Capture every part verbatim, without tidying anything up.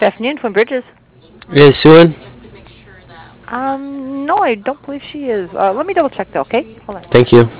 Good afternoon, Twin Bridges. Is Sue in? Um, no, I don't believe she is. Uh, let me double check though, okay? Hold on. Thank you.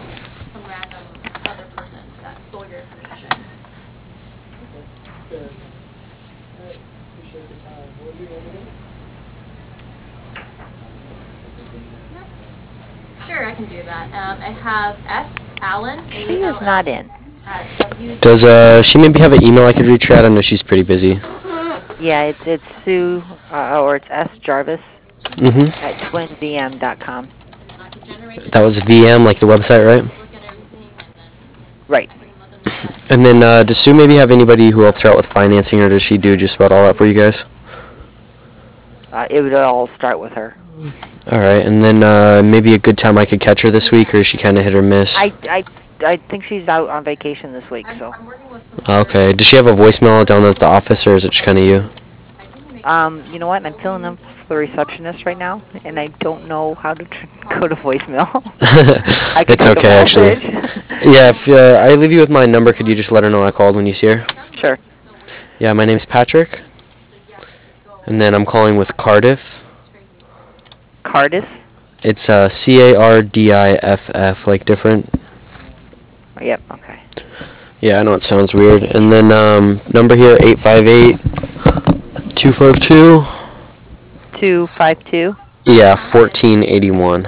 Sure, I can do that. Um, I have S. Allen, She A is L not N, in. at W. Does uh she maybe have an email I could reach her at? I know she's pretty busy. Yeah, it's it's Sue, uh, or it's S Jarvis Mm-hmm. at twin v m dot com. That was V M, like the website, right? Right. And then uh, does Sue maybe have anybody who helps her out with financing, or does she do just about all that for you guys? Uh, it would all start with her. All right, and then uh, maybe a good time I could catch her this week, or is she kind of hit or miss? I, I, I think she's out on vacation this week, so. Okay. Does she have a voicemail down at the office, or is it just kind of you? Um, you know what? I'm filling in for the receptionist right now, and I don't know how to tr- go to voicemail. I can It's take a okay, actually. message. Yeah, if uh, I leave you with my number, could you just let her know I called when you see her? Sure. Yeah, my name's Patrick, and then I'm calling with Cardiff. Cardiff? It's uh, C A R D I F F, like different. Yep, okay. Yeah, I know it sounds weird. And then um, number here, eight five eight, two five two. two five two? Yeah, fourteen eighty-one.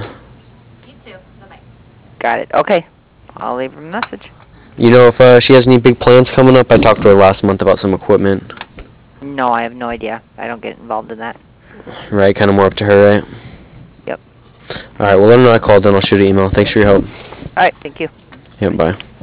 Got it. Okay. I'll leave her a message. You know if uh, she has any big plans coming up? I talked to her last month about some equipment. No, I have no idea. I don't get involved in that. Right, kind of more up to her, right? Yep. All right, well, let her know I called, then I'll shoot an email. Thanks for your help. All right, thank you. Yeah, bye.